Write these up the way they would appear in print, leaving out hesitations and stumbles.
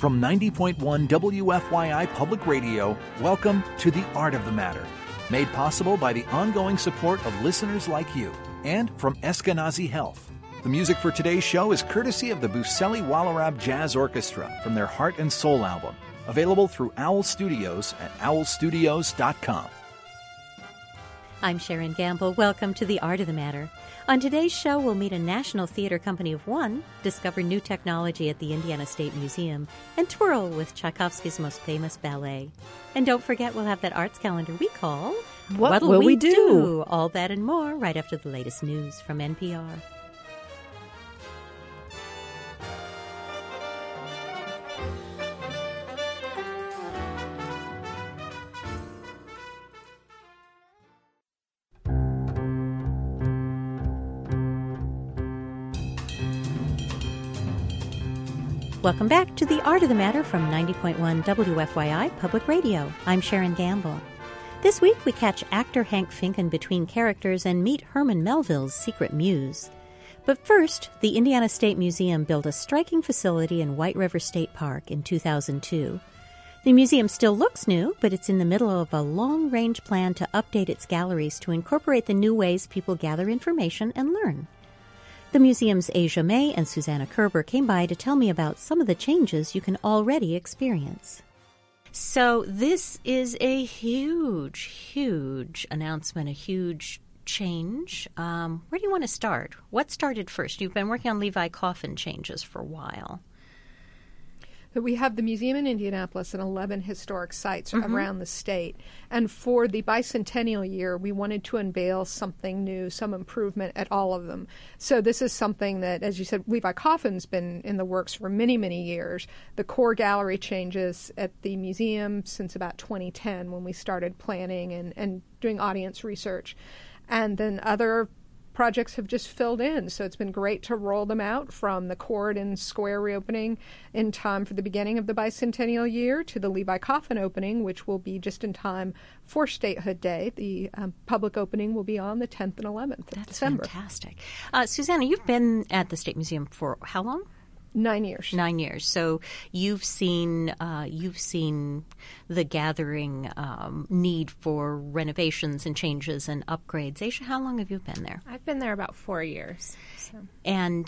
From 90.1 WFYI Public Radio, welcome to The Art of the Matter, made possible by the ongoing support of listeners like you, and from Eskenazi Health. The music for today's show is courtesy of the Buseli Walarab Jazz Orchestra from their Heart and Soul album, available through Owl Studios at owlstudios.com. I'm Sharon Gamble. Welcome to The Art of the Matter. On today's show, we'll meet a National Theater Company of One, discover new technology at the Indiana State Museum, and twirl with Tchaikovsky's most famous ballet. And don't forget, we'll have that arts calendar we call What Will We Do? All that and more right after the latest news from NPR. Welcome back to The Art of the Matter from 90.1 WFYI Public Radio. I'm Sharon Gamble. This week we catch actor Hank Finken between characters and meet Herman Melville's secret muse. But first, the Indiana State Museum built a striking facility in White River State Park in 2002. The museum still looks new, but it's in the middle of a long-range plan to update its galleries to incorporate the new ways people gather information and learn. The museum's Asia May and Susanna Kerber came by to tell me about some of the changes you can already experience. So this is a huge announcement, a huge change. Where do you want to start? What started first? You've been working on Levi Coffin changes for a while. We have the museum in Indianapolis and 11 historic sites around the state. And for the bicentennial year, we wanted to unveil something new, some improvement at all of them. So this is something that, as you said, Levi Coffin's been in the works for many, many years. The core gallery changes at the museum since about 2010 when we started planning and doing audience research. And then other projects have just filled in, so it's been great to roll them out from the Court and Square reopening in time for the beginning of the bicentennial year to the Levi Coffin opening, which will be just in time for Statehood Day. The public opening will be on the 10th and 11th of December. That's fantastic. Susanna, you've been at the State Museum for how long? 9 years. 9 years. So you've seen the gathering need for renovations and changes and upgrades. Aisha, how long have you been there? I've been there about 4 years. And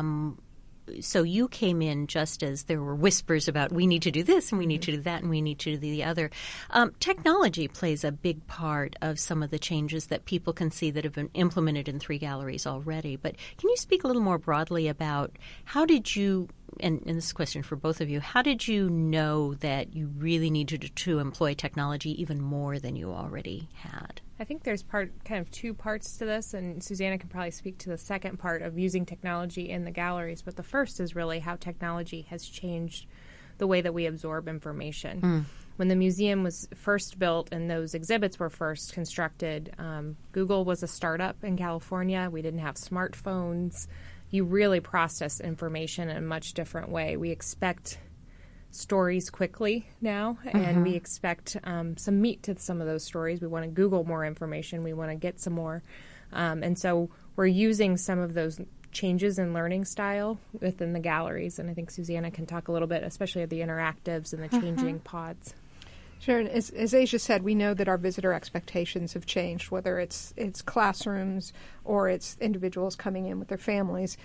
so you came in just as there were whispers about we need to do this and we need to do that and we need to do the other. Technology plays a big part of some of the changes that people can see that have been implemented in 3 galleries already. But can you speak a little more broadly about how did you, and this is a question for both of you, how did you know that you really needed to employ technology even more than you already had? I think there's kind of 2 parts to this, and Susanna can probably speak to the second part of using technology in the galleries. But the first is really how technology has changed the way that we absorb information. When the museum was first built and those exhibits were first constructed, Google was a startup in California. We didn't have smartphones. You really process information in a much different way. We expect stories quickly now, and we expect some meat to some of those stories. We want to Google more information. We want to get some more. And so we're using some of those changes in learning style within the galleries. And I think Susanna can talk a little bit, especially of the interactives and the changing pods. Sure. And as Aisha said, we know that our visitor expectations have changed, whether it's classrooms or it's individuals coming in with their families.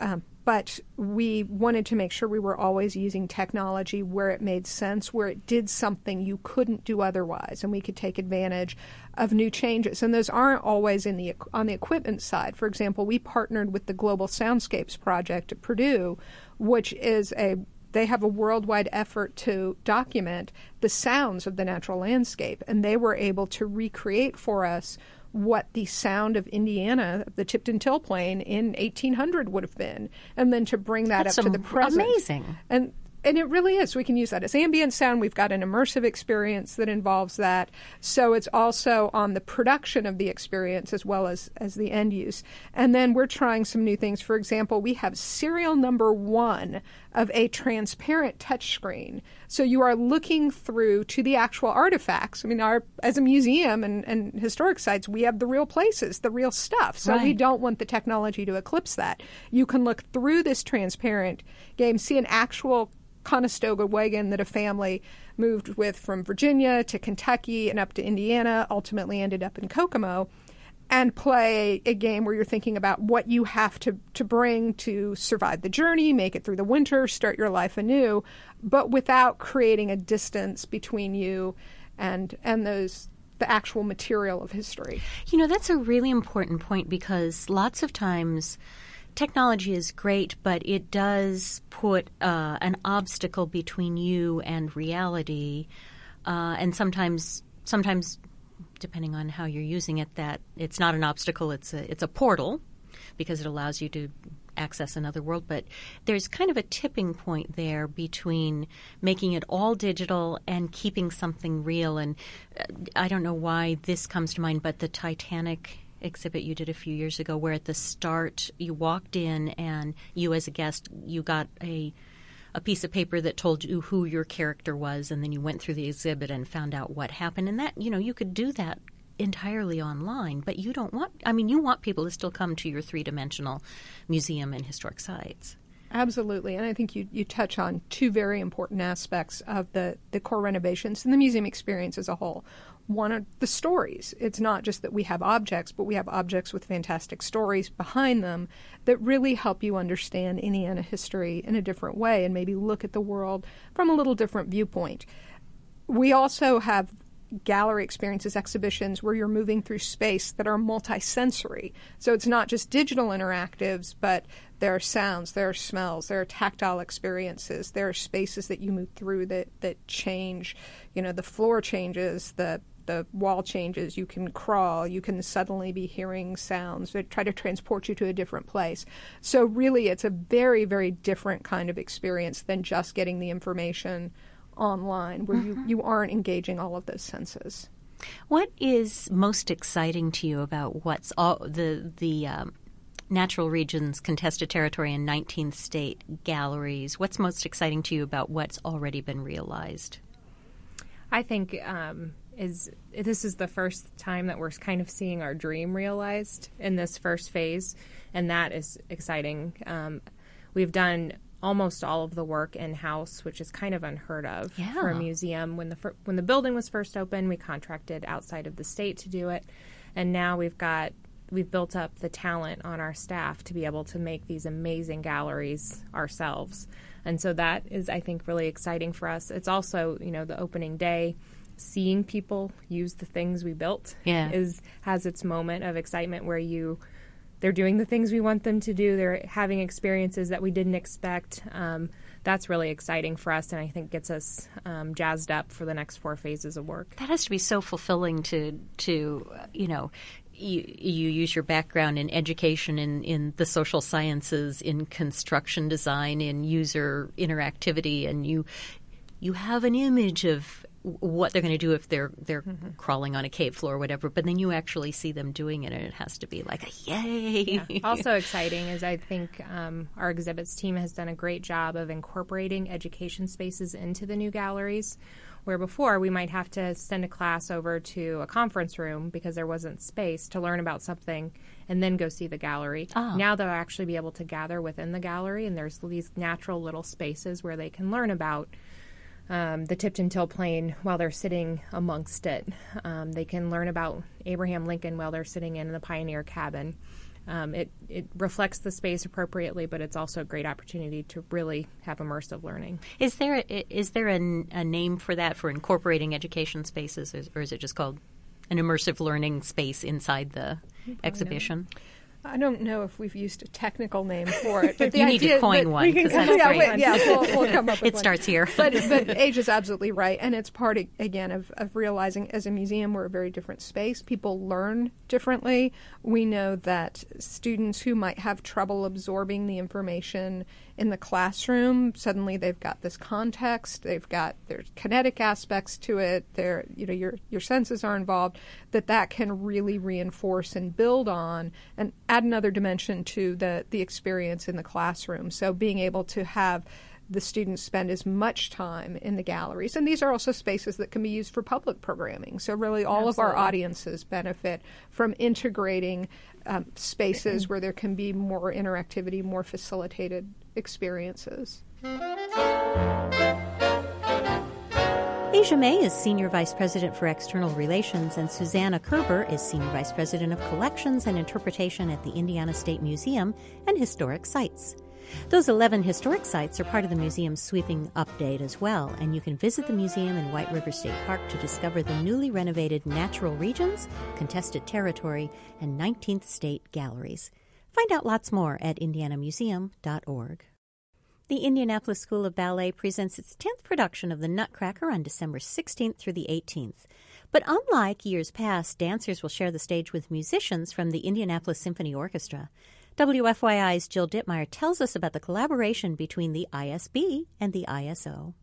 But we wanted to make sure we were always using technology where it made sense, where it did something you couldn't do otherwise, and we could take advantage of new changes. And those aren't always on the equipment side. For example, we partnered with the Global Soundscapes Project at Purdue, which is they have a worldwide effort to document the sounds of the natural landscape, and they were able to recreate for us what the sound of Indiana, the Tipton Till Plain in 1800 would have been, and then to bring that up to the present. Amazing. And it really is. We can use that as ambient sound. We've got an immersive experience that involves that. So it's also on the production of the experience as well as the end use. And then we're trying some new things. For example, we have serial number 1 of a transparent touchscreen. So you are looking through to the actual artifacts. I mean, as a museum and historic sites, we have the real places, the real stuff. So we don't want the technology to eclipse that. You can look through this transparent game, see an actual Conestoga wagon that a family moved with from Virginia to Kentucky and up to Indiana, ultimately ended up in Kokomo, and play a game where you're thinking about what you have to bring to survive the journey, make it through the winter, start your life anew, but without creating a distance between you and the actual material of history. You know, that's a really important point, because lots of times technology is great, but it does put an obstacle between you and reality, and sometimes depending on how you're using it, that it's not an obstacle, it's a portal, because it allows you to access another world. But there's kind of a tipping point there between making it all digital and keeping something real. And I don't know why this comes to mind, but the Titanic exhibit you did a few years ago, where at the start you walked in and you as a guest, you got a piece of paper that told you who your character was, and then you went through the exhibit and found out what happened. And that, you know, you could do that entirely online, but you want people to still come to your three-dimensional museum and historic sites. Absolutely. And I think you touch on two very important aspects of the core renovations and the museum experience as a whole. One are the stories. It's not just that we have objects, but we have objects with fantastic stories behind them that really help you understand Indiana history in a different way and maybe look at the world from a little different viewpoint. We also have gallery experiences, exhibitions where you're moving through space that are multisensory. So it's not just digital interactives, but there are sounds, there are smells, there are tactile experiences, there are spaces that you move through that change. You know, the floor changes, the wall changes, you can crawl, you can suddenly be hearing sounds that try to transport you to a different place. So really it's a very, very different kind of experience than just getting the information online, where you aren't engaging all of those senses. What is most exciting to you about what's all the Natural Regions Contested Territory and 19th State galleries? What's most exciting to you about what's already been realized? I think this is the first time that we're kind of seeing our dream realized in this first phase, and that is exciting. We've done almost all of the work in-house, which is kind of unheard of for a museum. When the building was first open, we contracted outside of the state to do it, and now we've built up the talent on our staff to be able to make these amazing galleries ourselves. And so that is, I think, really exciting for us. It's also, you know, the opening day, seeing people use the things we built has its moment of excitement where they're doing the things we want them to do. They're having experiences that we didn't expect. That's really exciting for us, and I think gets us jazzed up for the next 4 phases of work. That has to be so fulfilling to you know, you use your background in education, in the social sciences, in construction design, in user interactivity, and you have an image of what they're going to do if they're crawling on a cave floor or whatever, but then you actually see them doing it, and it has to be like a yay. Yeah. Also exciting is I think our exhibits team has done a great job of incorporating education spaces into the new galleries, where before we might have to send a class over to a conference room because there wasn't space to learn about something and then go see the gallery. Now they'll actually be able to gather within the gallery, and there's these natural little spaces where they can learn about the Tipton Till Plain while they're sitting amongst it. They can learn about Abraham Lincoln while they're sitting in the Pioneer Cabin. It reflects the space appropriately, but it's also a great opportunity to really have immersive learning. Is there a name for that, for incorporating education spaces, or is it just called an immersive learning space inside the exhibition? I don't know if we've used a technical name for it. But the you need to coin one, because that's great. We'll come up with it one. Starts here. But Asia's absolutely right, and it's part, again, of realizing as a museum we're a very different space. People learn differently. We know that students who might have trouble absorbing the information in the classroom, suddenly they've got this context, there's kinetic aspects to it, your senses are involved, that can really reinforce and build on and add another dimension to the experience in the classroom. So being able to have the students spend as much time in the galleries. And these are also spaces that can be used for public programming. So really all of our audiences benefit from integrating spaces where there can be more interactivity, more facilitated experiences. Asia May is Senior Vice President for External Relations, and Susanna Kerber is Senior Vice President of Collections and Interpretation at the Indiana State Museum and Historic Sites. Those 11 historic sites are part of the museum's sweeping update as well, and you can visit the museum in White River State Park to discover the newly renovated natural regions, contested territory, and 19th state galleries. Find out lots more at indianamuseum.org. The Indianapolis School of Ballet presents its 10th production of The Nutcracker on December 16th through the 18th. But unlike years past, dancers will share the stage with musicians from the Indianapolis Symphony Orchestra. WFYI's Jill Dittmeyer tells us about the collaboration between the ISB and the ISO.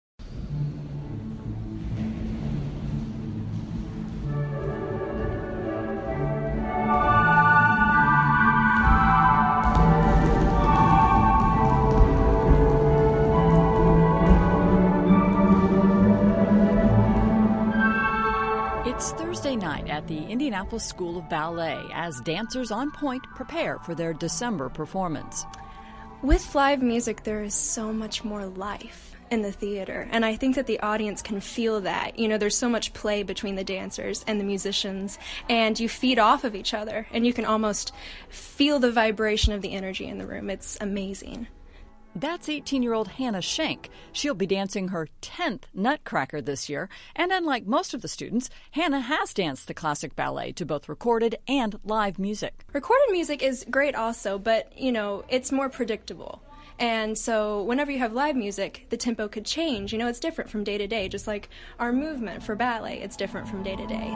It's Thursday night at the Indianapolis School of Ballet as dancers on point prepare for their December performance. With live music, there is so much more life in the theater, and I think that the audience can feel that. You know, there's so much play between the dancers and the musicians, and you feed off of each other, and you can almost feel the vibration of the energy in the room. It's amazing. That's 18-year-old Hannah Schenk. She'll be dancing her 10th Nutcracker this year, and unlike most of the students, Hannah has danced the classic ballet to both recorded and live music. Recorded music is great also, but, you know, it's more predictable. And so whenever you have live music, the tempo could change. You know, it's different from day to day, just like our movement for ballet, it's different from day to day.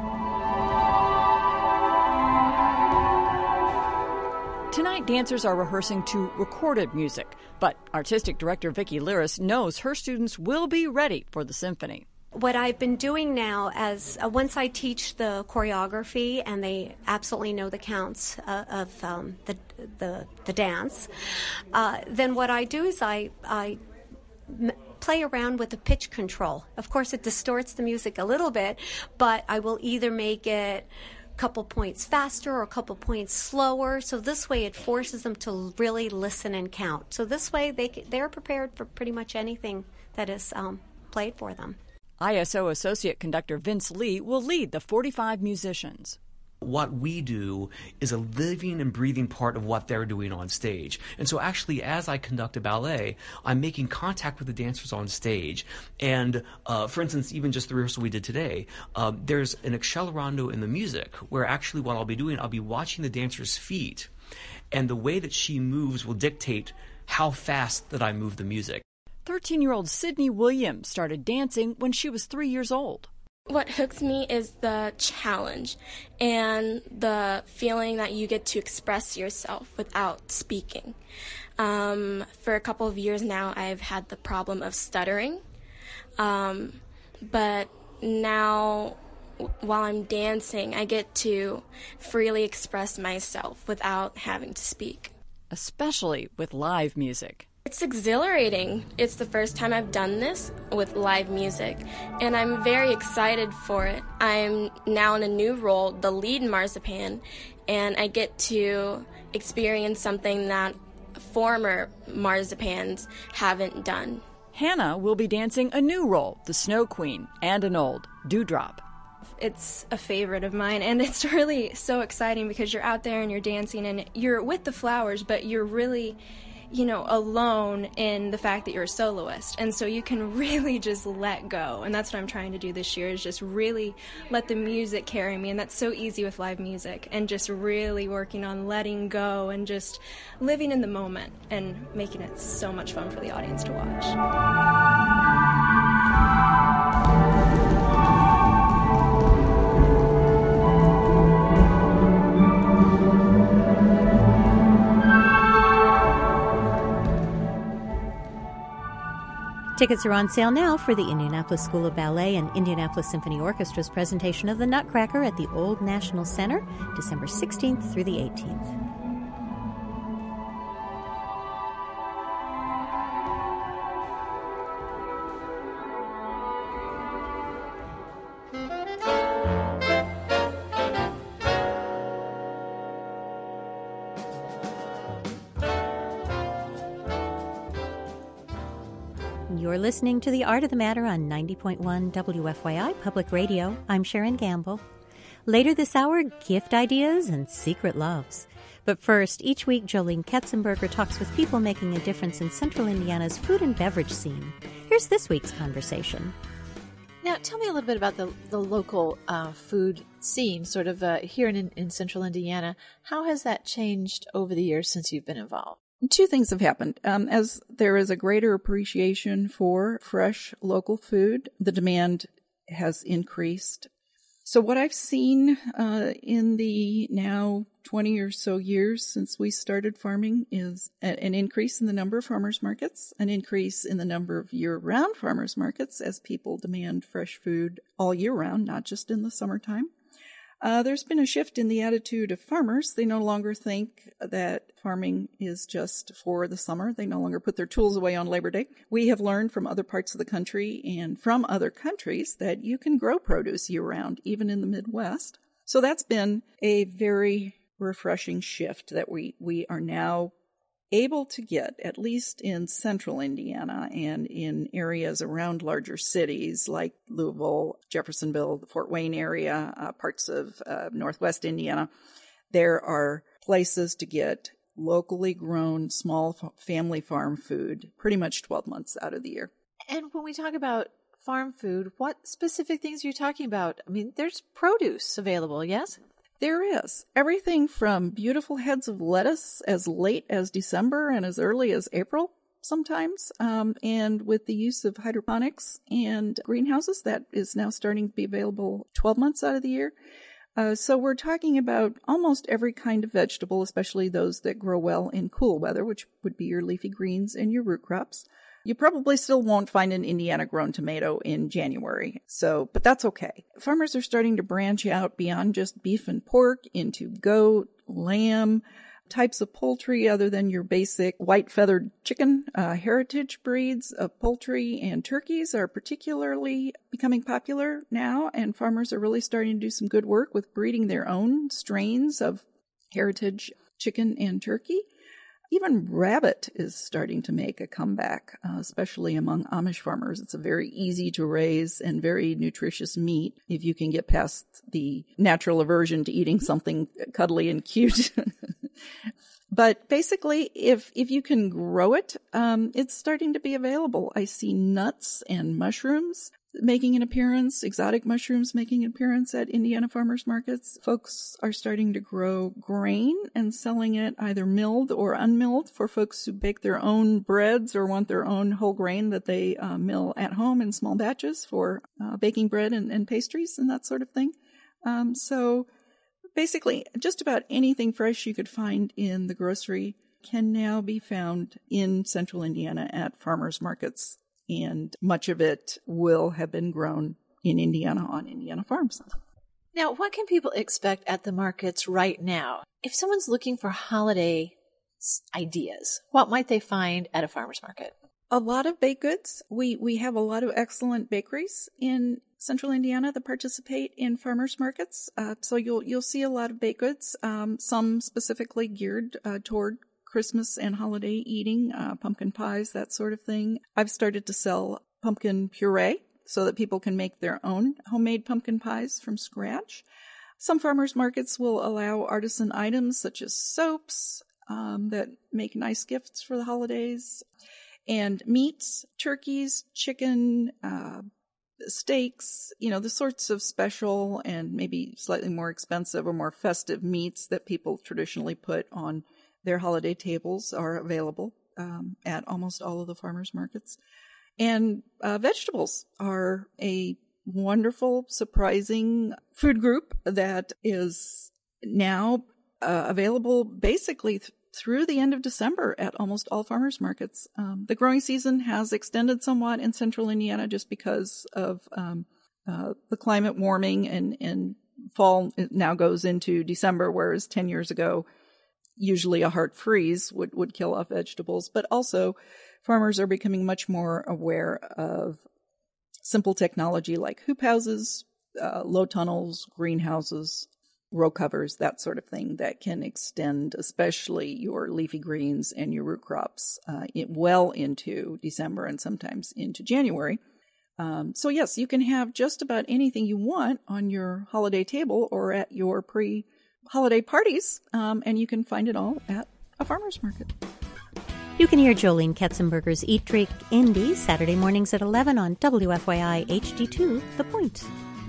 Tonight, dancers are rehearsing to recorded music, but artistic director Vicki Liris knows her students will be ready for the symphony. What I've been doing now, as once I teach the choreography and they absolutely know the counts of the dance, then what I do is I play around with the pitch control. Of course, it distorts the music a little bit, but I will either make it couple points faster or a couple points slower. So this way it forces them to really listen and count. So this way they're prepared for pretty much anything that is played for them. ISO Associate Conductor Vince Lee will lead the 45 musicians. What we do is a living and breathing part of what they're doing on stage. And so actually, as I conduct a ballet, I'm making contact with the dancers on stage. And for instance, even just the rehearsal we did today, there's an accelerando in the music where actually what I'll be doing, I'll be watching the dancer's feet. And the way that she moves will dictate how fast that I move the music. 13-year-old Sydney Williams started dancing when she was 3 years old. What hooks me is the challenge and the feeling that you get to express yourself without speaking. For a couple of years now, I've had the problem of stuttering. But now, while I'm dancing, I get to freely express myself without having to speak. Especially with live music. It's exhilarating. It's the first time I've done this with live music, and I'm very excited for it. I'm now in a new role, the lead marzipan, and I get to experience something that former marzipans haven't done. Hannah will be dancing a new role, the Snow Queen, and an old, Dewdrop. It's a favorite of mine, and it's really so exciting because you're out there and you're dancing and you're with the flowers, but you're really, you know, alone in the fact that you're a soloist. And so you can really just let go. And that's what I'm trying to do this year, is just really let the music carry me. And that's so easy with live music. And just really working on letting go and just living in the moment and making it so much fun for the audience to watch. Tickets are on sale now for the Indianapolis School of Ballet and Indianapolis Symphony Orchestra's presentation of The Nutcracker at the Old National Center, December 16th through the 18th. You're listening to The Art of the Matter on 90.1 WFYI Public Radio. I'm Sharon Gamble. Later this hour, gift ideas and secret loves. But first, each week, Jolene Ketzenberger talks with people making a difference in Central Indiana's food and beverage scene. Here's this week's conversation. Now, tell me a little bit about the local food scene, sort of here in Central Indiana. How has that changed over the years since you've been involved? Two things have happened. As there is a greater appreciation for fresh local food, the demand has increased. So what I've seen in the now 20 or so years since we started farming is an increase in the number of farmers markets, an increase in the number of year-round farmers markets as people demand fresh food all year round, not just in the summertime. There's been a shift in the attitude of farmers. They no longer think that farming is just for the summer. They no longer put their tools away on Labor Day. We have learned from other parts of the country and from other countries that you can grow produce year-round, even in the Midwest. So that's been a very refreshing shift that we are now able to get, at least in central Indiana and in areas around larger cities like Louisville, Jeffersonville, the Fort Wayne area, parts of northwest Indiana. There are places to get locally grown small family farm food pretty much 12 months out of the year. And when we talk about farm food, what specific things are you talking about? I mean, there's produce available, yes? There is. Everything from beautiful heads of lettuce as late as December and as early as April sometimes. And with the use of hydroponics and greenhouses, that is now starting to be available 12 months out of the year. So we're talking about almost every kind of vegetable, especially those that grow well in cool weather, which would be your leafy greens and your root crops. You probably still won't find an Indiana-grown tomato in January, but that's okay. Farmers are starting to branch out beyond just beef and pork into goat, lamb, types of poultry other than your basic white-feathered chicken. Heritage breeds of poultry and turkeys are particularly becoming popular now, and farmers are really starting to do some good work with breeding their own strains of heritage chicken and turkey. Even rabbit is starting to make a comeback, especially among Amish farmers. It's a very easy to raise and very nutritious meat if you can get past the natural aversion to eating something cuddly and cute. But basically, if you can grow it, it's starting to be available. I see nuts and mushrooms making an appearance, exotic mushrooms making an appearance at Indiana farmers markets. Folks are starting to grow grain and selling it either milled or unmilled for folks who bake their own breads or want their own whole grain that they mill at home in small batches for baking bread and pastries and that sort of thing. So basically, just about anything fresh you could find in the grocery can now be found in central Indiana at farmers markets. And much of it will have been grown in Indiana on Indiana farms. Now, what can people expect at the markets right now? If someone's looking for holiday ideas, what might they find at a farmer's market? A lot of baked goods. We have a lot of excellent bakeries in central Indiana that participate in farmers markets. So you'll see a lot of baked goods, some specifically geared toward Christmas and holiday eating, pumpkin pies, that sort of thing. I've started to sell pumpkin puree so that people can make their own homemade pumpkin pies from scratch. Some farmers markets will allow artisan items such as soaps that make nice gifts for the holidays, and meats, turkeys, chicken, steaks, the sorts of special and maybe slightly more expensive or more festive meats that people traditionally put on their holiday tables are available at almost all of the farmers markets. And vegetables are a wonderful, surprising food group that is now available basically through the end of December at almost all farmers markets. The growing season has extended somewhat in central Indiana just because of the climate warming, and fall now goes into December, whereas 10 years ago, usually a hard freeze would kill off vegetables. But also, farmers are becoming much more aware of simple technology like hoop houses, low tunnels, greenhouses, row covers, that sort of thing, that can extend especially your leafy greens and your root crops well into December and sometimes into January. So yes, you can have just about anything you want on your holiday table or at your pre-holiday parties, and you can find it all at a farmer's market. You can hear Jolene Ketzenberger's Eat, Drink, Indie Saturday mornings at 11 on WFYI HD2, The Point.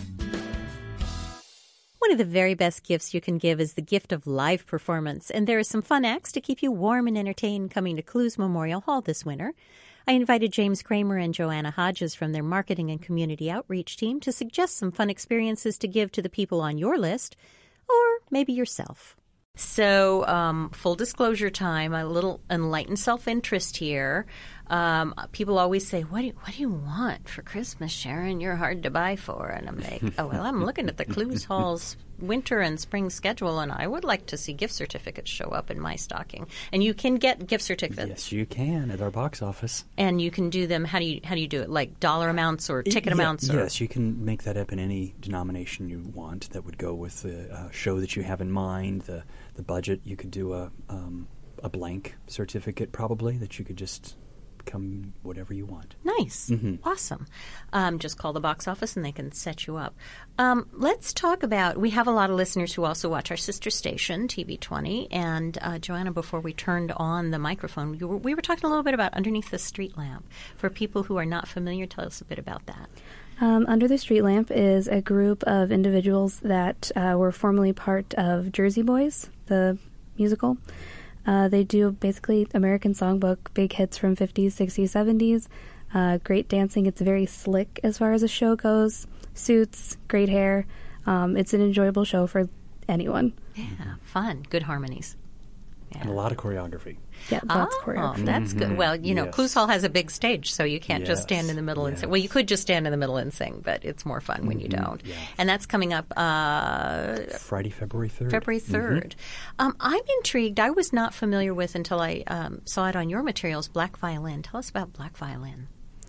One of the very best gifts you can give is the gift of live performance, and there are some fun acts to keep you warm and entertained coming to Clues Memorial Hall this winter. I invited James Kramer and Joanna Hodges from their marketing and community outreach team to suggest some fun experiences to give to the people on your list, or maybe yourself. So, full disclosure time, a little enlightened self-interest here. People always say, what do you want for Christmas, Sharon? You're hard to buy for. And I'm like, oh, well, I'm looking at the Clues Hall's winter and spring schedule, and I would like to see gift certificates show up in my stocking. And you can get gift certificates. Yes, you can at our box office. And you can do them, how do you do it? Like dollar amounts or ticket amounts? Or? Yes, you can make that up in any denomination you want that would go with the show that you have in mind, the budget. You could do a blank certificate probably that you could just come whatever you want. Nice. Mm-hmm. Awesome. Just call the box office and they can set you up. Let's talk about, we have a lot of listeners who also watch our sister station, TV20. And Joanna, before we turned on the microphone, we were talking a little bit about Underneath the Street Lamp. For people who are not familiar, tell us a bit about that. Under the Street Lamp is a group of individuals that were formerly part of Jersey Boys, the musical. They do basically American Songbook, big hits from 50s, 60s, 70s. Great dancing. It's very slick as far as the show goes. Suits, great hair. It's an enjoyable show for anyone. Yeah, fun. Good harmonies. Yeah. And a lot of choreography. Yeah, lots of choreography. That's good. Well, Clues Hall has a big stage, so you can't just stand in the middle and sing. Well, you could just stand in the middle and sing, but it's more fun when you don't. Yeah. And that's coming up Friday, February 3rd. February 3rd. I'm intrigued. I was not familiar with until I saw it on your materials, Black Violin. Tell us about Black Violin.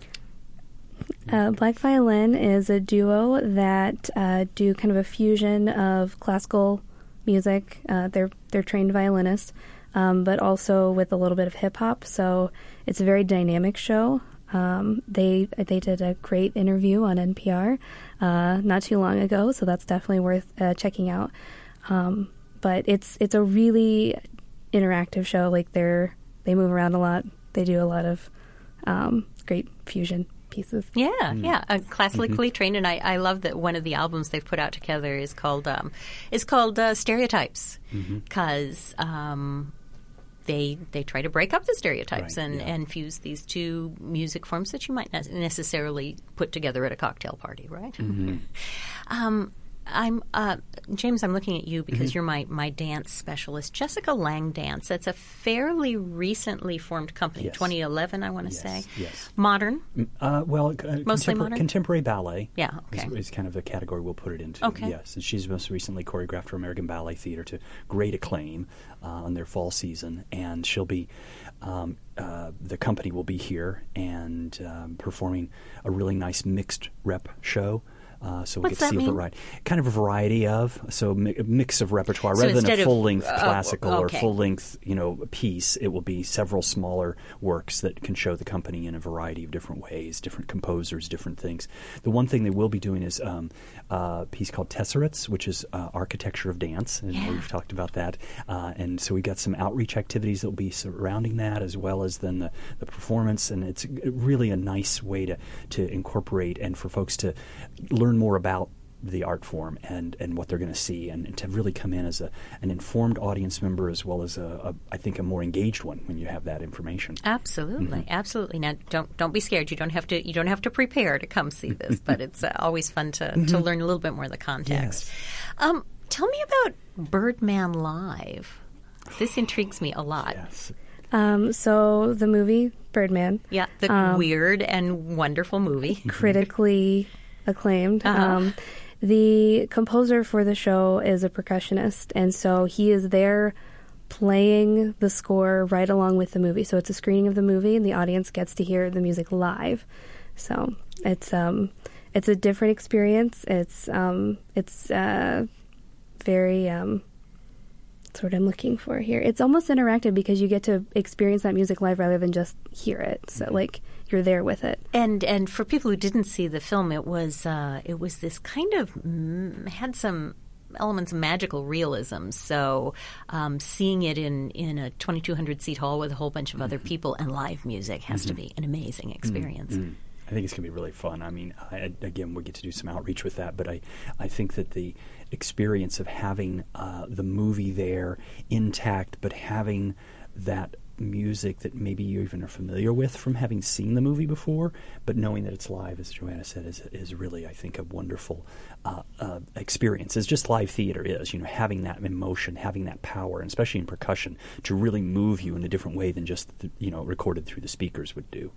Black Violin is a duo that do kind of a fusion of classical music. They're trained violinists. But also with a little bit of hip-hop, so it's a very dynamic show. They did a great interview on NPR not too long ago, so that's definitely worth checking out. But it's a really interactive show. Like they move around a lot. They do a lot of great fusion pieces. Yeah. Classically trained, and I love that one of the albums they've put out together is called Stereotypes, because they try to break up the stereotypes and fuse these two music forms that you might not necessarily put together at a cocktail party, right? Mm-hmm. James, I'm looking at you because you're my dance specialist. Jessica Lang Dance, that's a fairly recently formed company, 2011, I want to say. Yes. Modern? Mostly modern? Contemporary ballet. Yeah, okay. Is kind of the category we'll put it into. Okay. Yes, and she's most recently choreographed for American Ballet Theater to great acclaim on their fall season, and she'll be the company will be here and performing a really nice mixed rep show. So we get to see a variety, kind of a variety of, a mix of repertoire. Rather than a full-length classical or full-length, piece, it will be several smaller works that can show the company in a variety of different ways, different composers, different things. The one thing they will be doing is a piece called Tesserets, which is architecture of dance, and we've talked about that. And so we've got some outreach activities that will be surrounding that, as well as then the performance, and it's really a nice way to incorporate and for folks to learn more about the art form and what they're going to see, and to really come in as an informed audience member, as well as I think a more engaged one when you have that information. Absolutely, absolutely. Now, don't be scared. You don't have to prepare to come see this, but it's always fun to learn a little bit more of the context. Yes. Tell me about Birdman Live. This intrigues me a lot. Yes. So the movie Birdman. Yeah, the weird and wonderful movie. Critically acclaimed. The composer for the show is a percussionist, and so he is there playing the score right along with the movie. So it's a screening of the movie, and the audience gets to hear the music live. So it's a different experience. It's very that's what I'm looking for here. It's almost interactive because you get to experience that music live rather than just hear it. So like you're there with it. And for people who didn't see the film, it was this kind of had some elements of magical realism. So seeing it in a 2,200 seat hall with a whole bunch of other people and live music has to be an amazing experience. I think it's going to be really fun. I mean, again, we get to do some outreach with that, but I think that the experience of having the movie there intact, but having that music that maybe you even are familiar with from having seen the movie before, but knowing that it's live, as Joanna said, is really, I think, a wonderful experience. It's just live theater is, having that emotion, having that power, and especially in percussion, to really move you in a different way than just, recorded through the speakers would do.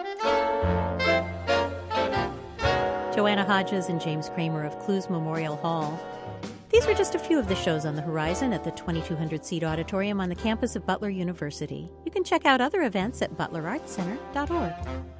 Joanna Hodges and James Kramer of Clues Memorial Hall. These were just a few of the shows on the horizon at the 2,200-seat auditorium on the campus of Butler University. You can check out other events at butlerartscenter.org.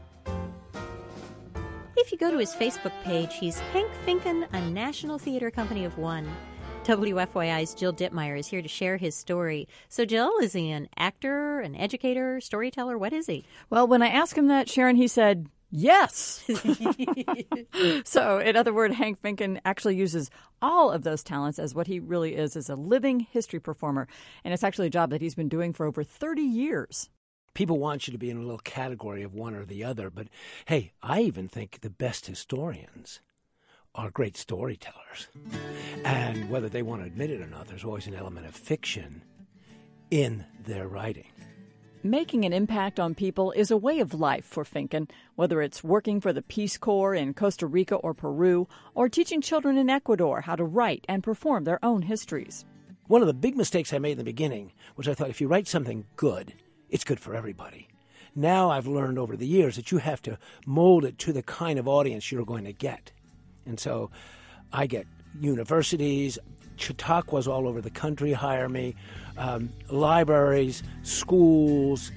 If you go to his Facebook page, he's Hank Finken, a National Theater Company of One. WFYI's Jill Dittmeyer is here to share his story. So, Jill, is he an actor, an educator, storyteller? What is he? Well, when I asked him that, Sharon, he said, yes. So, in other words, Hank Finken actually uses all of those talents as what he really is as a living history performer. And it's actually a job that he's been doing for over 30 years. People want you to be in a little category of one or the other. But, hey, I even think the best historians are great storytellers. And whether they want to admit it or not, there's always an element of fiction in their writing. Making an impact on people is a way of life for Finken, whether it's working for the Peace Corps in Costa Rica or Peru, or teaching children in Ecuador how to write and perform their own histories. One of the big mistakes I made in the beginning was I thought if you write something good, it's good for everybody. Now I've learned over the years that you have to mold it to the kind of audience you're going to get. And so I get universities, Chautauquas all over the country hire me, libraries, schools.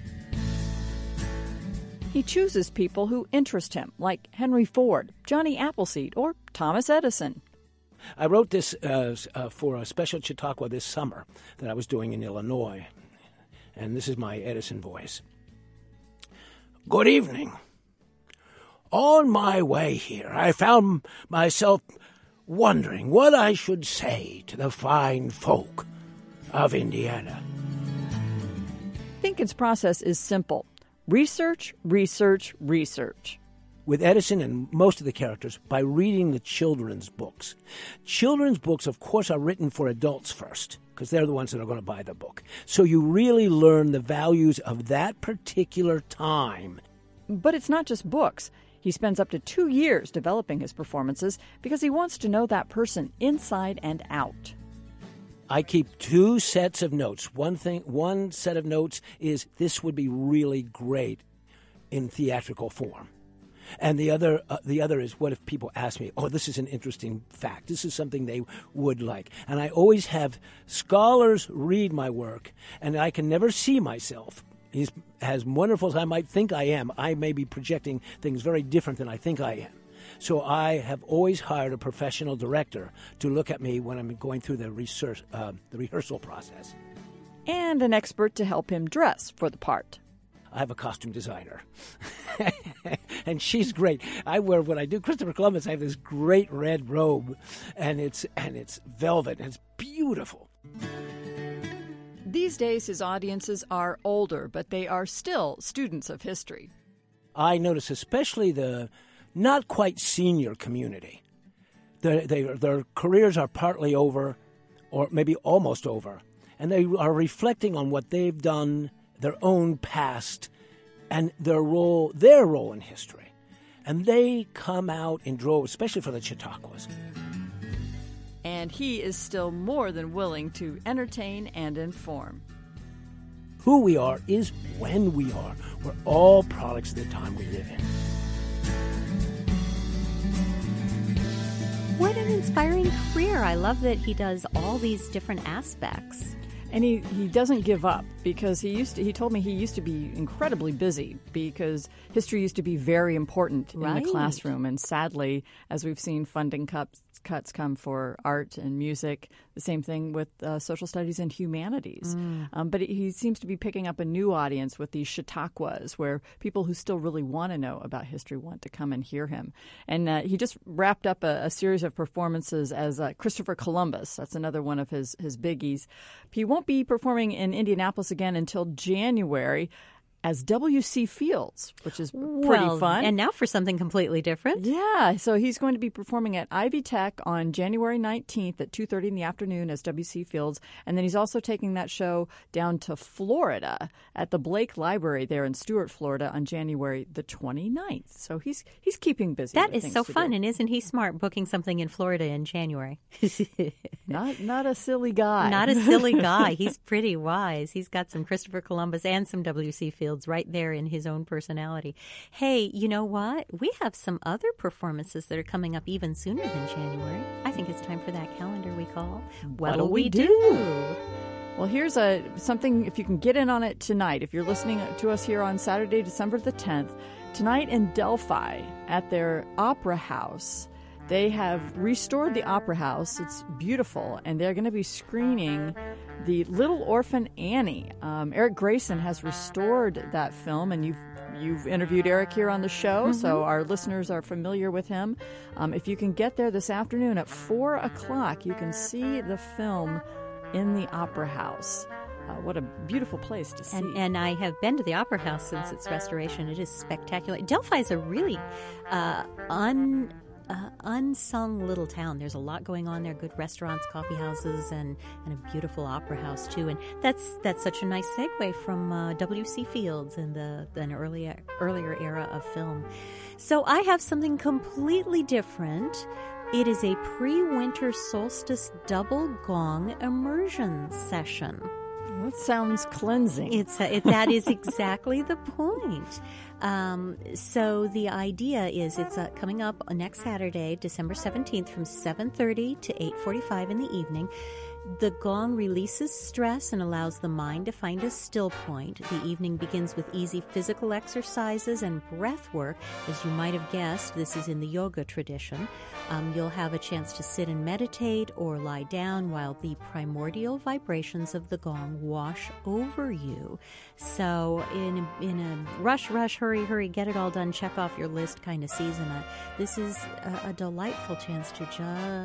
He chooses people who interest him, like Henry Ford, Johnny Appleseed, or Thomas Edison. I wrote this for a special Chautauqua this summer that I was doing in Illinois. And this is my Edison voice. Good evening. On my way here, I found myself wondering what I should say to the fine folk of Indiana. Finken's process is simple. Research, research, research. With Edison and most of the characters, by reading the children's books. Children's books, of course, are written for adults first, because they're the ones that are going to buy the book. So you really learn the values of that particular time. But it's not just books. He spends up to 2 years developing his performances because he wants to know that person inside and out. I keep 2 sets of notes. One set of notes is this would be really great in theatrical form. And the other is what if people ask me, oh, this is an interesting fact. This is something they would like. And I always have scholars read my work, and I can never see myself. He's as wonderful as I might think I am. I may be projecting things very different than I think I am. So I have always hired a professional director to look at me when I'm going through the rehearsal process. And an expert to help him dress for the part. I have a costume designer, and she's great. When I do Christopher Columbus, I have this great red robe, and it's velvet, and it's beautiful. These days, his audiences are older, but they are still students of history. I notice especially the not quite senior community. Their careers are partly over, or maybe almost over, and they are reflecting on what they've done, their own past, and their role in history. And they come out in droves, especially for the Chautauquas. And he is still more than willing to entertain and inform. Who we are is when we are. We're all products of the time we live in. What an inspiring career. I love that he does all these different aspects. And he doesn't give up. because he told me he used to be incredibly busy because history used to be very important in the classroom. And sadly, as we've seen funding cuts come for art and music, the same thing with social studies and humanities. But he seems to be picking up a new audience with these Chautauquas, where people who still really want to know about history want to come and hear him. And he just wrapped up a series of performances as Christopher Columbus. That's another one of his biggies. He won't be performing in Indianapolis again until January as W.C. Fields, which is pretty fun. And now for something completely different. Yeah, so he's going to be performing at Ivy Tech on January 19th at 2:30 in the afternoon as W.C. Fields. And then he's also taking that show down to Florida at the Blake Library there in Stuart, Florida on January the 29th. So he's keeping busy. That is so fun, and isn't he smart booking something in Florida in January? Not a silly guy. Not a silly guy. He's pretty wise. He's got some Christopher Columbus and some W.C. Fields right there in his own personality. Hey, you know what? We have some other performances that are coming up even sooner than January. I think it's time for that calendar we call What'll We Do? Well, here's something, if you can get in on it tonight, if you're listening to us here on Saturday, December the 10th, tonight in Delphi at their Opera House, they have restored the Opera House. It's beautiful, and they're going to be screening The Little Orphan Annie. Eric Grayson has restored that film, and you've interviewed Eric here on the show, so our listeners are familiar with him. If you can get there this afternoon at 4 o'clock, you can see the film in the Opera House. What a beautiful place to see. And I have been to the Opera House since its restoration. It is spectacular. Delphi is a really unsung little town. There's a lot going on there, good restaurants, coffee houses, and a beautiful opera house too. And that's such a nice segue from W.C. Fields and an earlier era of film. So I have something completely different. It is a pre-winter solstice double gong immersion session. That sounds cleansing. That is exactly the point. So the idea is it's coming up next Saturday, December 17th from 7:30 to 8:45 in the evening. The gong releases stress and allows the mind to find a still point. The evening begins with easy physical exercises and breath work. As you might have guessed, this is in the yoga tradition. You'll have a chance to sit and meditate or lie down while the primordial vibrations of the gong wash over you. So in a rush, hurry, get it all done, check off your list kind of season, this is a delightful chance to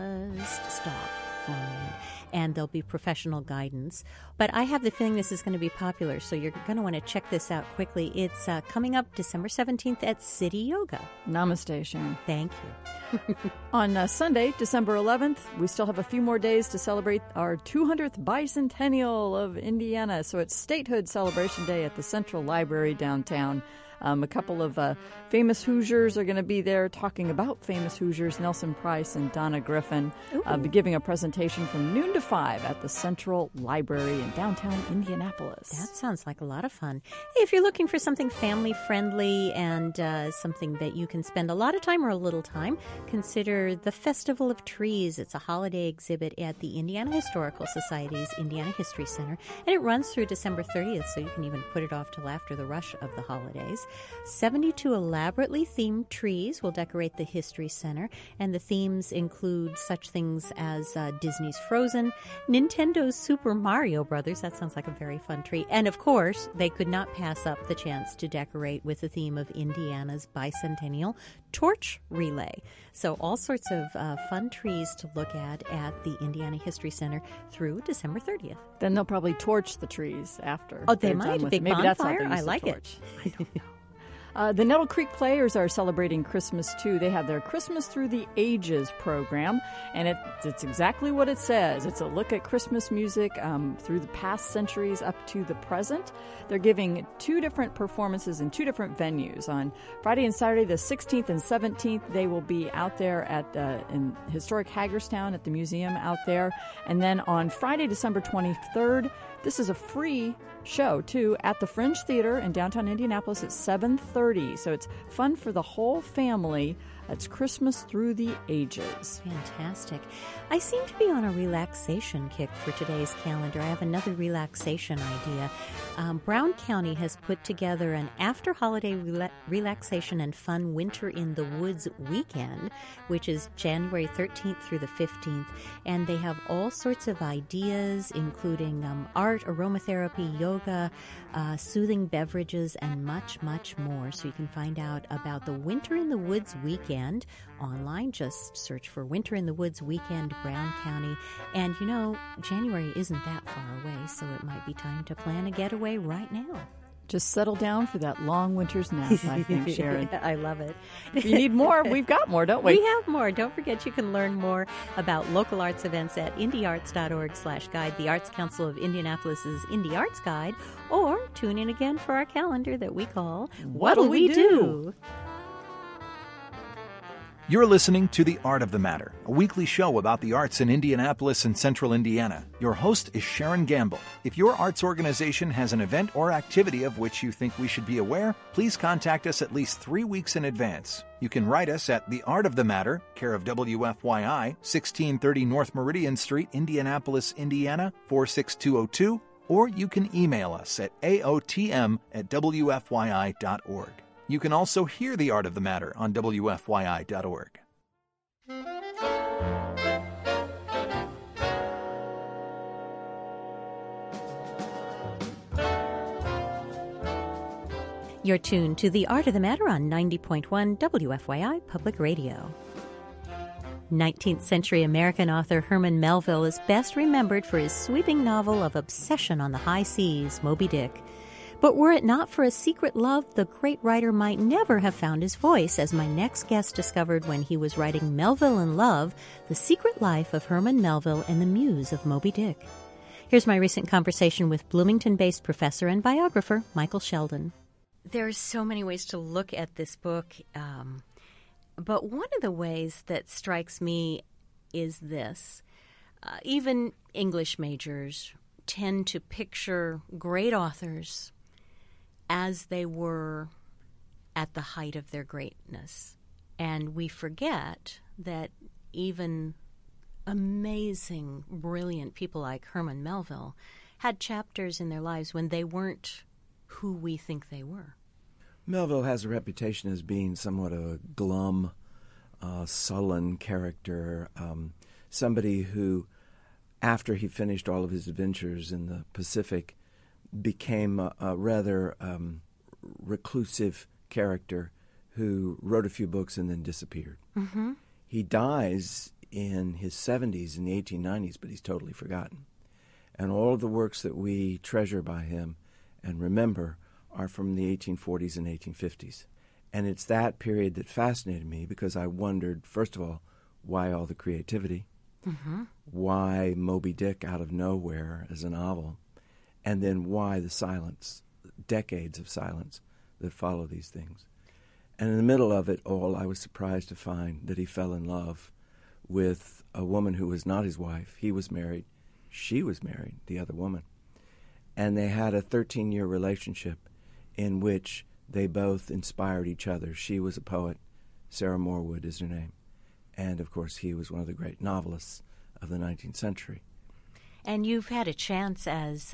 just stop for a moment. And there'll be professional guidance. But I have the feeling this is going to be popular, so you're going to want to check this out quickly. It's coming up December 17th at City Yoga. Namaste, Sharon. Thank you. On Sunday, December 11th, we still have a few more days to celebrate our 200th bicentennial of Indiana. So it's Statehood Celebration Day at the Central Library downtown. A couple of famous Hoosiers are going to be there talking about famous Hoosiers. Nelson Price and Donna Griffin be giving a presentation from noon to 5 at the Central Library in downtown Indianapolis. That sounds like a lot of fun. Hey, if you're looking for something family-friendly and something that you can spend a lot of time or a little time, consider the Festival of Trees. It's a holiday exhibit at the Indiana Historical Society's Indiana History Center, and it runs through December 30th, so you can even put it off till after the rush of the holidays. 72 elaborately themed trees will decorate the History Center, and the themes include such things as Disney's Frozen, Nintendo's Super Mario Brothers, that sounds like a very fun tree, and of course, they could not pass up the chance to decorate with the theme of Indiana's bicentennial torch relay. So all sorts of fun trees to look at the Indiana History Center through December 30th. Then they'll probably torch the trees after. Oh, they might. A big maybe bonfire? That's how they use I like the torch. I don't know. The Nettle Creek Players are celebrating Christmas, too. They have their Christmas Through the Ages program, and it's exactly what it says. It's a look at Christmas music through the past centuries up to the present. They're giving 2 different performances in 2 different venues. On Friday and Saturday, the 16th and 17th, they will be out there in historic Hagerstown at the museum out there. And then on Friday, December 23rd, this is a free show, too, at the Fringe Theater in downtown Indianapolis at 7:30. So it's fun for the whole family. That's Christmas Through the Ages. Fantastic. I seem to be on a relaxation kick for today's calendar. I have another relaxation idea. Brown County has put together an after-holiday relaxation and fun Winter in the Woods weekend, which is January 13th through the 15th. And they have all sorts of ideas, including art, aromatherapy, yoga, soothing beverages, and much, much more. So you can find out about the Winter in the Woods weekend online. Just search for Winter in the Woods weekend, Brown County. And you know, January isn't that far away, so it might be time to plan a getaway right now. Just settle down for that long winter's nap, I think, Sharon. I love it. If you need more, we've got more, don't we? We have more. Don't forget you can learn more about local arts events at indiearts.org/guide, the Arts Council of Indianapolis's Indie Arts Guide, or tune in again for our calendar that we call What'll We Do? You're listening to The Art of the Matter, a weekly show about the arts in Indianapolis and Central Indiana. Your host is Sharon Gamble. If your arts organization has an event or activity of which you think we should be aware, please contact us at least 3 weeks in advance. You can write us at The Art of the Matter, care of WFYI, 1630 North Meridian Street, Indianapolis, Indiana, 46202, or you can email us at aotm@wfyi.org. You can also hear The Art of the Matter on WFYI.org. You're tuned to The Art of the Matter on 90.1 WFYI Public Radio. 19th century American author Herman Melville is best remembered for his sweeping novel of obsession on the high seas, Moby Dick. But were it not for a secret love, the great writer might never have found his voice, as my next guest discovered when he was writing Melville in Love, The Secret Life of Herman Melville and the Muse of Moby Dick. Here's my recent conversation with Bloomington-based professor and biographer Michael Sheldon. There's so many ways to look at this book, but one of the ways that strikes me is this. Even English majors tend to picture great authors as they were at the height of their greatness. And we forget that even amazing, brilliant people like Herman Melville had chapters in their lives when they weren't who we think they were. Melville has a reputation as being somewhat of a glum, sullen character, somebody who, after he finished all of his adventures in the Pacific, became a rather reclusive character who wrote a few books and then disappeared. Mm-hmm. He dies in his 70s, in the 1890s, but he's totally forgotten. And all of the works that we treasure by him and remember are from the 1840s and 1850s. And it's that period that fascinated me because I wondered, first of all, why all the creativity? Mm-hmm. Why Moby Dick out of nowhere as a novel? And then why the silence, decades of silence that follow these things. And in the middle of it all, I was surprised to find that he fell in love with a woman who was not his wife. He was married. She was married, the other woman. And they had a 13-year relationship in which they both inspired each other. She was a poet. Sarah Morwood is her name. And, of course, he was one of the great novelists of the 19th century. And you've had a chance as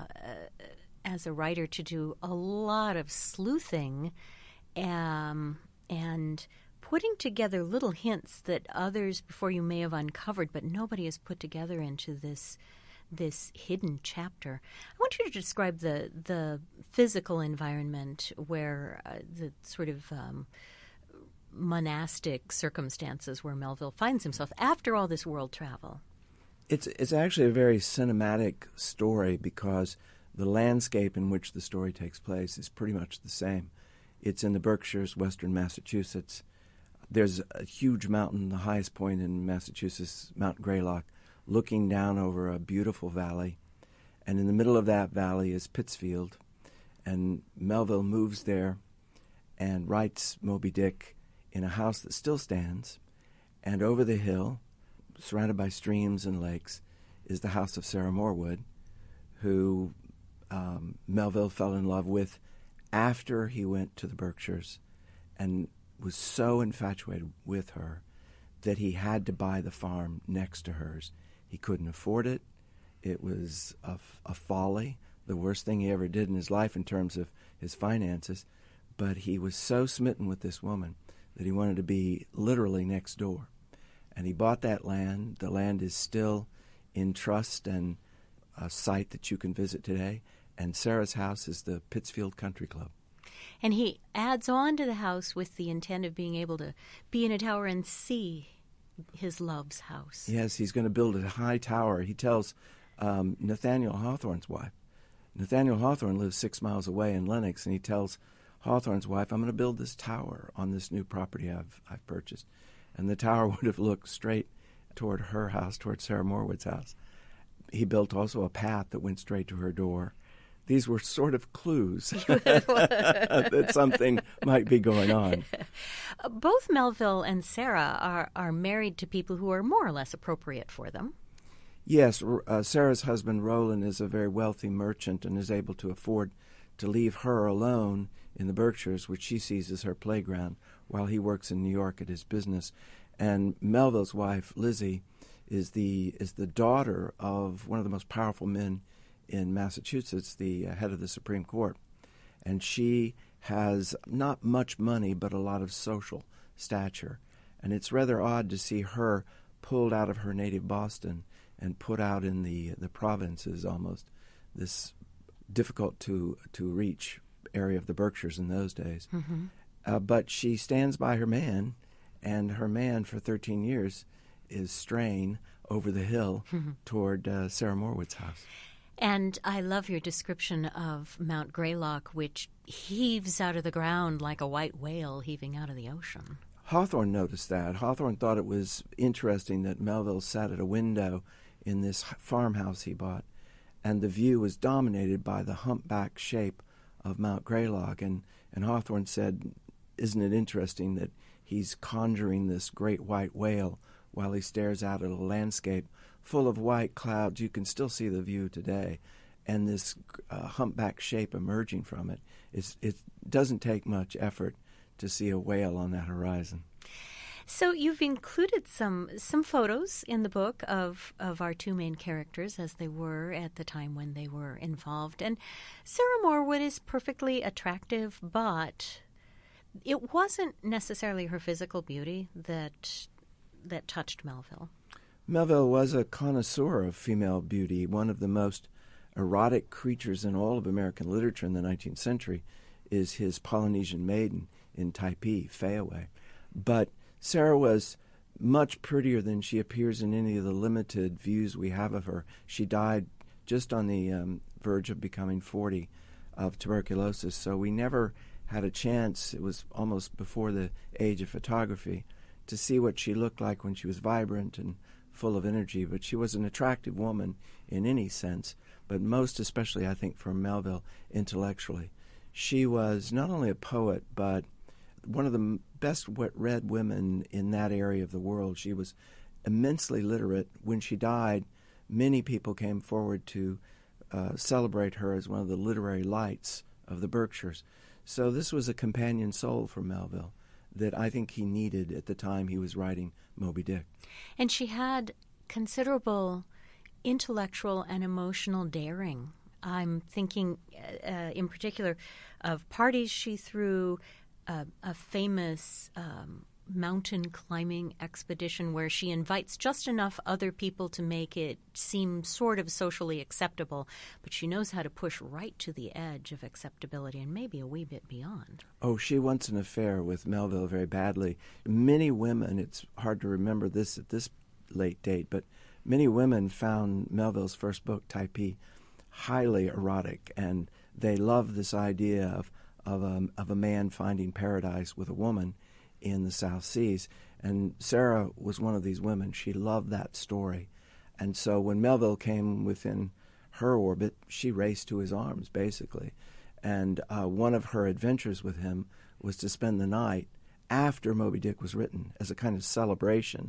a writer to do a lot of sleuthing and putting together little hints that others before you may have uncovered, but nobody has put together into this hidden chapter. I want you to describe the physical environment where the sort of monastic circumstances where Melville finds himself after all this world travel. It's actually a very cinematic story because the landscape in which the story takes place is pretty much the same. It's in the Berkshires, western Massachusetts. There's a huge mountain, the highest point in Massachusetts, Mount Greylock, looking down over a beautiful valley. And in the middle of that valley is Pittsfield. And Melville moves there and writes Moby Dick in a house that still stands. And over the hill, surrounded by streams and lakes, is the house of Sarah Morwood, who Melville fell in love with after he went to the Berkshires. And was so infatuated with her that he had to buy the farm next to hers. He couldn't afford it. It was a folly, the worst thing he ever did in his life in terms of his finances. But he was so smitten with this woman that he wanted to be literally next door. And he bought that land. The land is still in trust and a site that you can visit today. And Sarah's house is the Pittsfield Country Club. And he adds on to the house with the intent of being able to be in a tower and see his love's house. Yes, he's going to build a high tower. He tells Nathaniel Hawthorne's wife. Nathaniel Hawthorne lives 6 miles away in Lenox, and he tells Hawthorne's wife, I'm going to build this tower on this new property I've purchased. And the tower would have looked straight toward her house, toward Sarah Morwood's house. He built also a path that went straight to her door. These were sort of clues that something might be going on. Both Melville and Sarah are married to people who are more or less appropriate for them. Yes, Sarah's husband, Roland, is a very wealthy merchant and is able to afford to leave her alone in the Berkshires, which she sees as her playground, while he works in New York at his business. And Melville's wife, Lizzie, is the daughter of one of the most powerful men in Massachusetts, the head of the Supreme Court. And she has not much money, but a lot of social stature. And it's rather odd to see her pulled out of her native Boston and put out in the provinces almost, this difficult to reach area of the Berkshires in those days. Mm-hmm. But she stands by her man, and her man for 13 years is straying over the hill toward Sarah Morwood's house. And I love your description of Mount Greylock, which heaves out of the ground like a white whale heaving out of the ocean. Hawthorne noticed that. Hawthorne thought it was interesting that Melville sat at a window in this farmhouse he bought, and the view was dominated by the humpback shape of Mount Greylock. And Hawthorne said, isn't it interesting that he's conjuring this great white whale while he stares out at a landscape full of white clouds? You can still see the view today, and this humpback shape emerging from it. It doesn't take much effort to see a whale on that horizon. So you've included some photos in the book of our two main characters as they were at the time when they were involved. And Sarah Morwood is perfectly attractive, but it wasn't necessarily her physical beauty that touched Melville. Melville was a connoisseur of female beauty. One of the most erotic creatures in all of American literature in the 19th century is his Polynesian maiden in Taipei, Fayaway. But Sarah was much prettier than she appears in any of the limited views we have of her. She died just on the verge of becoming 40 of tuberculosis, so we never had a chance, it was almost before the age of photography, to see what she looked like when she was vibrant and full of energy. But she was an attractive woman in any sense, but most especially, I think, for Melville, intellectually. She was not only a poet, but one of the best read women in that area of the world. She was immensely literate. When she died, many people came forward to celebrate her as one of the literary lights of the Berkshires. So this was a companion soul for Melville that I think he needed at the time he was writing Moby Dick. And she had considerable intellectual and emotional daring. I'm thinking in particular of parties she threw, a famous mountain climbing expedition where she invites just enough other people to make it seem sort of socially acceptable, but she knows how to push right to the edge of acceptability and maybe a wee bit beyond. Oh, she wants an affair with Melville very badly. Many women, it's hard to remember this at this late date, but many women found Melville's first book, Taipei, highly erotic, and they love this idea of a man finding paradise with a woman in the South Seas. And Sarah was one of these women. She loved that story. And so when Melville came within her orbit, she raced to his arms, basically. And one of her adventures with him was to spend the night after Moby Dick was written, as a kind of celebration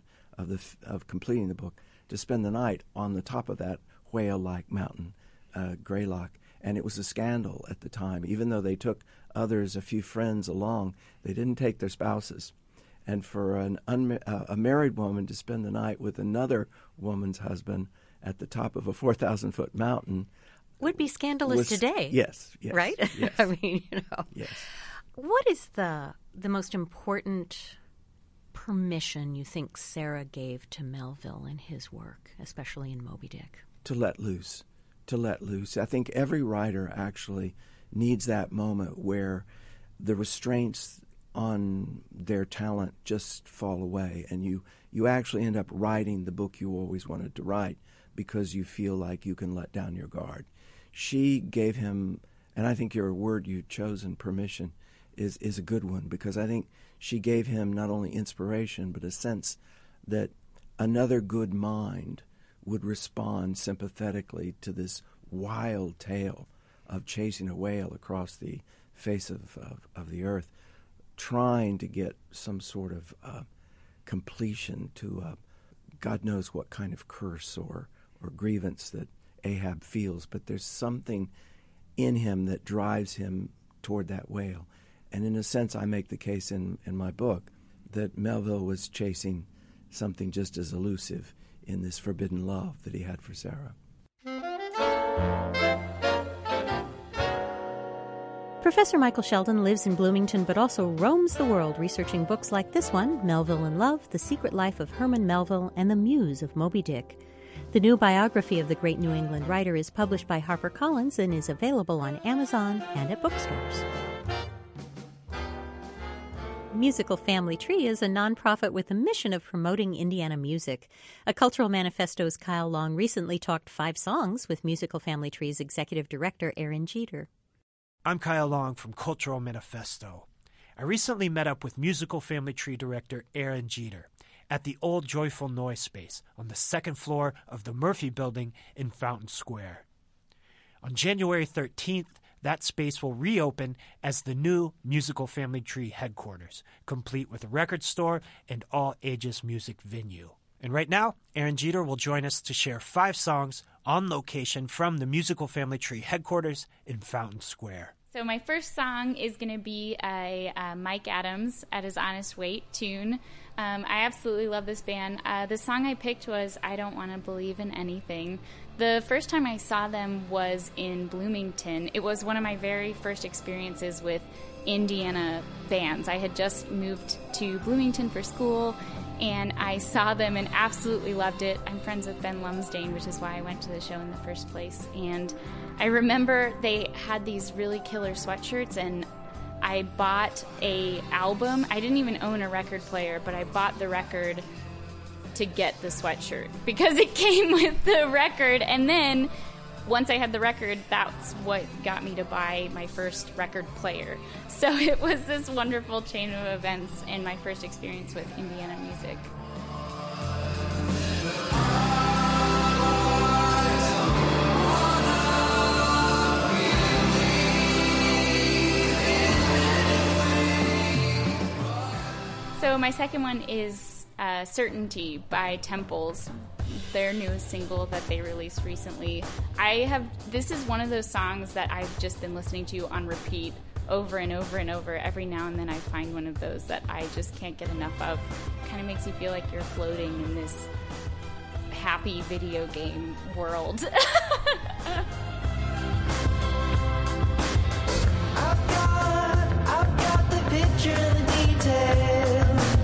of completing the book, to spend the night on the top of that whale-like mountain, Greylock. And it was a scandal at the time. Even though they took others, a few friends along, they didn't take their spouses. And for a married woman to spend the night with another woman's husband at the top of a 4,000-foot mountain would be scandalous today. Yes. Right? Yes. I mean, Yes. What is the most important permission you think Sarah gave to Melville in his work, especially in Moby Dick? To let loose. I think every writer actually needs that moment where the restraints on their talent just fall away, and you actually end up writing the book you always wanted to write because you feel like you can let down your guard. She gave him, and I think your word you've chosen, permission, is a good one, because I think she gave him not only inspiration but a sense that another good mind would respond sympathetically to this wild tale of chasing a whale across the face of the earth, trying to get some sort of completion to God knows what kind of curse or grievance that Ahab feels, but there's something in him that drives him toward that whale. And in a sense, I make the case in my book that Melville was chasing something just as elusive in this forbidden love that he had for Sarah. Professor Michael Sheldon lives in Bloomington but also roams the world researching books like this one, Melville in Love, The Secret Life of Herman Melville, and The Muse of Moby Dick. The new biography of the great New England writer is published by HarperCollins and is available on Amazon and at bookstores. Musical Family Tree is a nonprofit with a mission of promoting Indiana music. A Cultural Manifesto's Kyle Long recently talked 5 songs with Musical Family Tree's executive director, Aaron Jeter. I'm Kyle Long from Cultural Manifesto. I recently met up with Musical Family Tree director Aaron Jeter at the old Joyful Noise space on the 2nd floor of the Murphy Building in Fountain Square. On January 13th, that space will reopen as the new Musical Family Tree headquarters, complete with a record store and all-ages music venue. And right now, Aaron Jeter will join us to share 5 songs on location from the Musical Family Tree headquarters in Fountain Square. So my first song is going to be a Mike Adams at His Honest Weight tune. I absolutely love this band. The song I picked was I Don't Want to Believe in Anything. The first time I saw them was in Bloomington. It was one of my very first experiences with Indiana bands. I had just moved to Bloomington for school, and I saw them and absolutely loved it. I'm friends with Ben Lumsdaine, which is why I went to the show in the first place. And I remember they had these really killer sweatshirts, and I bought a album. I didn't even own a record player, but I bought the record to get the sweatshirt because it came with the record. And then once I had the record, that's what got me to buy my first record player. So it was this wonderful chain of events and my first experience with Indiana music. So my second one is Certainty by Temples, their newest single that they released recently. This is one of those songs that I've just been listening to on repeat over and over and over. Every now and then I find one of those that I just can't get enough of. It kind of makes you feel like you're floating in this happy video game world. I've got the picture, the detail.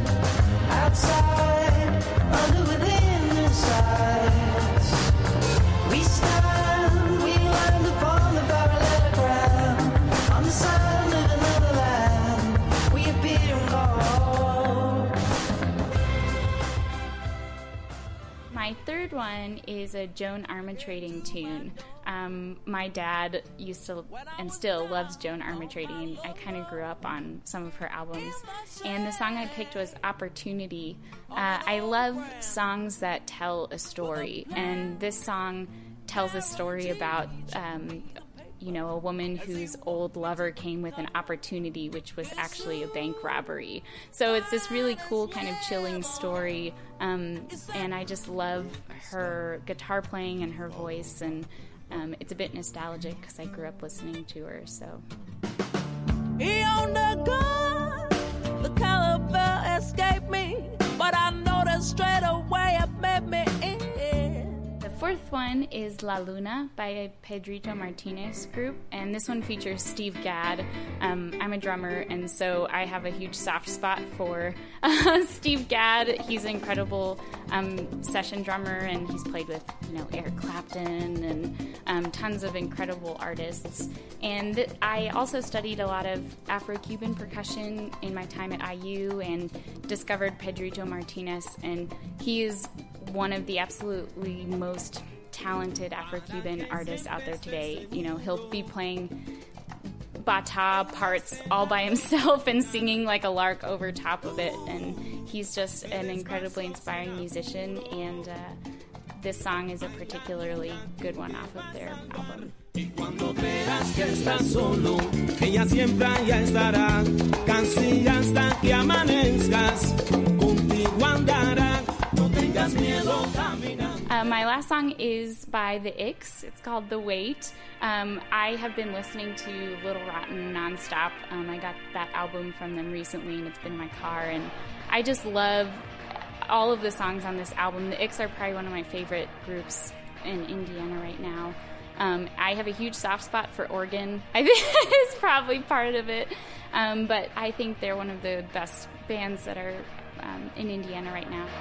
Outside, under, within, inside. We stand, we land upon the parallelogram. On the sand of another land, we appear and call. My third one is a Joan Armatrading tune. My dad used to and still loves Joan Armatrading. I kind of grew up on some of her albums. And the song I picked was Opportunity. I love songs that tell a story. And this song tells a story about a woman whose old lover came with an opportunity, which was actually a bank robbery. So it's this really cool kind of chilling story, and I just love her guitar playing and her voice, and it's a bit nostalgic because I grew up listening to her. So. He owned a gun, the caliber escaped me, but I noticed straight away it made me in. The fourth one is La Luna by Pedrito Martinez Group, and this one features Steve Gadd. I'm a drummer, and so I have a huge soft spot for Steve Gadd. He's an incredible session drummer, and he's played with Eric Clapton and tons of incredible artists. And I also studied a lot of Afro-Cuban percussion in my time at IU and discovered Pedrito Martinez, and he is one of the absolutely most talented Afro-Cuban artists out there today. He'll be playing bata parts all by himself and singing like a lark over top of it, and he's just an incredibly inspiring musician, and this song is a particularly good one off of their album. Cuando veas que estás solo, ella siempre allá estará, casi hasta que amanezcas, contigo andará, no tengas miedo caminar. My last song is by The Icks. It's called The Wait. I have been listening to Little Rotten nonstop. I got that album from them recently, and it's been in my car, and I just love all of the songs on this album. The Icks are probably one of my favorite groups in Indiana right now. I have a huge soft spot for organ. I think it's probably part of it. But I think they're one of the best bands that are in Indiana right now.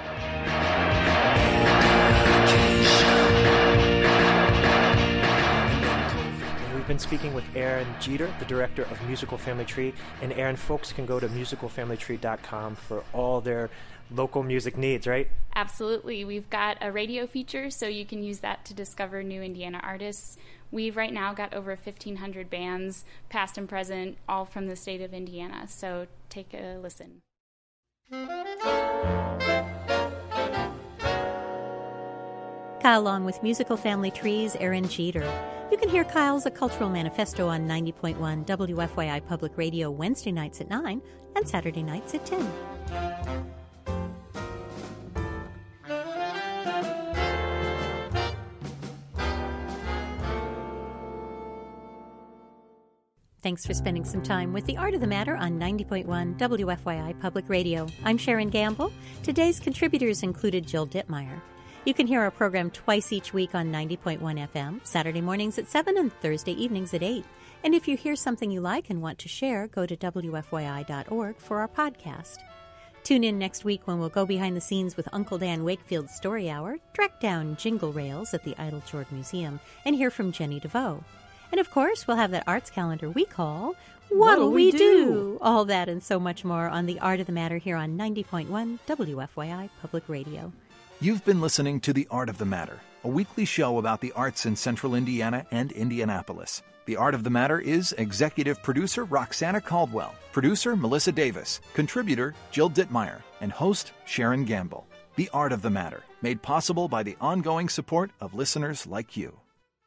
We've been speaking with Aaron Jeter, the director of Musical Family Tree. And Aaron, folks can go to musicalfamilytree.com for all their local music needs, right? Absolutely. We've got a radio feature, so you can use that to discover new Indiana artists. We've right now got over 1,500 bands, past and present, all from the state of Indiana. So take a listen. Kyle Long with Musical Family Tree's Aaron Jeter. You can hear Kyle's A Cultural Manifesto on 90.1 WFYI Public Radio Wednesday nights at 9 and Saturday nights at 10. Thanks for spending some time with The Art of the Matter on 90.1 WFYI Public Radio. I'm Sharon Gamble. Today's contributors included Jill Dittmeyer. You can hear our program twice each week on 90.1 FM, Saturday mornings at 7 and Thursday evenings at 8. And if you hear something you like and want to share, go to WFYI.org for our podcast. Tune in next week when we'll go behind the scenes with Uncle Dan Wakefield's Story Hour, track down jingle rails at the Idle Jord Museum, and hear from Jenny DeVoe. And of course, we'll have that arts calendar we call What'll We Do? All that and so much more on The Art of the Matter here on 90.1 WFYI Public Radio. You've been listening to The Art of the Matter, a weekly show about the arts in Central Indiana and Indianapolis. The Art of the Matter is executive producer Roxana Caldwell, producer Melissa Davis, contributor Jill Dittmeyer, and host Sharon Gamble. The Art of the Matter, made possible by the ongoing support of listeners like you.